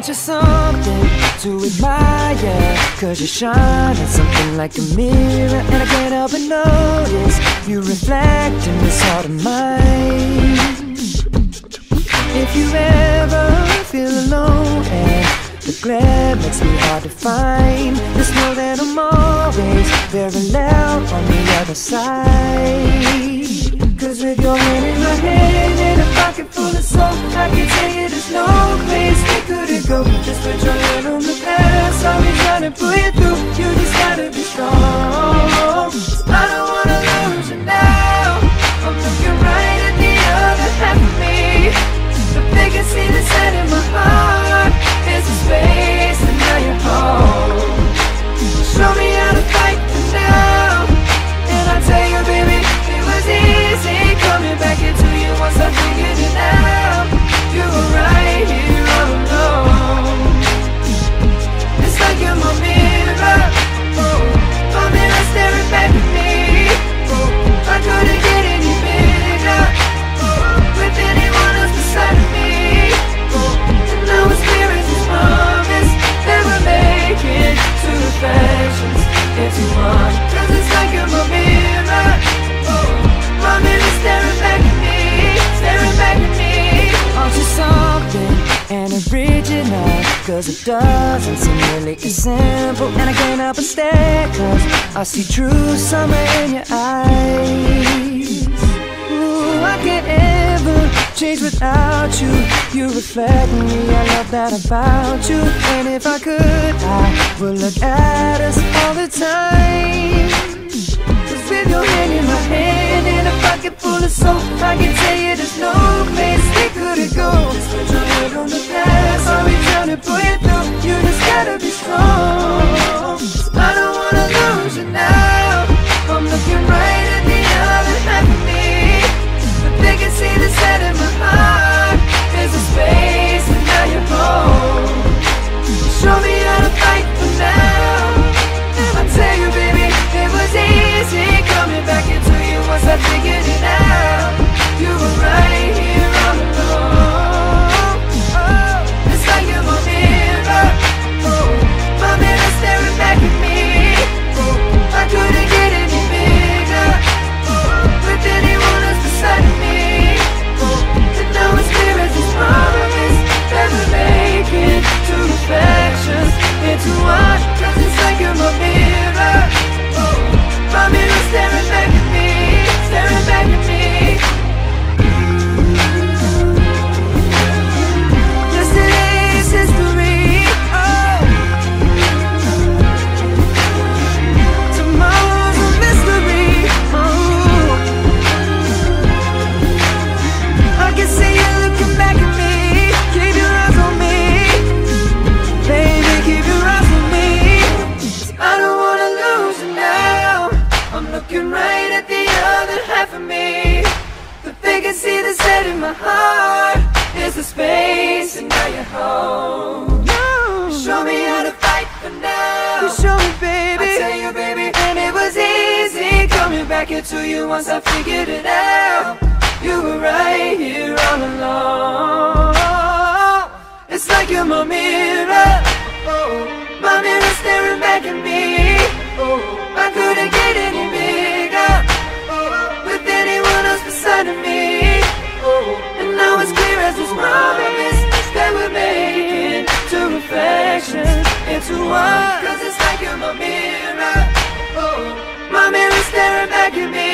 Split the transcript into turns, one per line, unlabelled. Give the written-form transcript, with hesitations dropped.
just something to admire, 'cause you shine at something like a mirror, and I can't help but notice you reflect in this heart of mine. If you ever feel alone and the glare makes me hard to find, just know that I'm always very loud on the other side. 'Cause with your hand in my hand and a pocket full of soap, I can tell you there's no place we couldn't go. Just put your hand on the past, I'll be trying to pull you through. You just gotta be strong. I don't wanna lose you now. I'm looking right at the other half of me. If they can see the set in my heart, there's a space and now you're home. Show me how to fight for now, and I'll tell you, baby, it was easy coming back into you once I figured it out. You were right here all alone. It's like you're my mirror, oh, my mirror staring back at me. Oh, I couldn't get any bigger, oh, with anyone else beside of me. Oh, and now it's clear as this promise that we're making two reflections into one. 'Cause it's like you're my mirror, oh, my mirror staring back at me, staring back at me. Aren't you something and original? 'Cause it doesn't seem really as simple, and I can't help but stare, 'cause I see true summer in your eyes. Ooh, I can't ever change without you. You reflect me, I love that about you. And if I could, I would look at us all the time. 'Cause with your hand in my hand and a pocket full of soap, I can tell you there's no place we couldn't go. Just put your head on the past, I'll be trying to pull you through. You just gotta be strong. I don't wanna lose you now. I'm looking right at the other half of me. But they can see the set in my heart. There's a space and now you're home. Show me how to fight for now, and I'll tell you, baby, it was easy coming back into you once I figured it out. You were right here all alone. Oh, it's like you're my mirror, oh, my mirror staring back at me. Oh, I couldn't get any bigger, oh, with anyone else beside of me. Oh, and now it's clear as this promise that we're making two reflections into one. 'Cause it's like you're my mirror, oh, my mirror staring back at me, staring back at me. Yesterday's history, oh, tomorrow's a mystery, oh. I can see you looking back at me. Keep your eyes on me, baby, keep your eyes on me. I don't wanna lose you now. I'm looking right at the other half of me. But they can see the set in my heart. There's a space and now you're home. Show me how to fight for now. You show me, baby, I tell you, baby, and it was easy coming back into you once I figured it out. You were right here all along. It's like you're my mirror, oh, my mirror staring back at me. Oh, I couldn't get any bigger, oh, with anyone else beside of me. Oh, and now it's clear as this promise that we're making two reflections into one. 'Cause it's like you're my mirror, oh, my mirror staring back at me.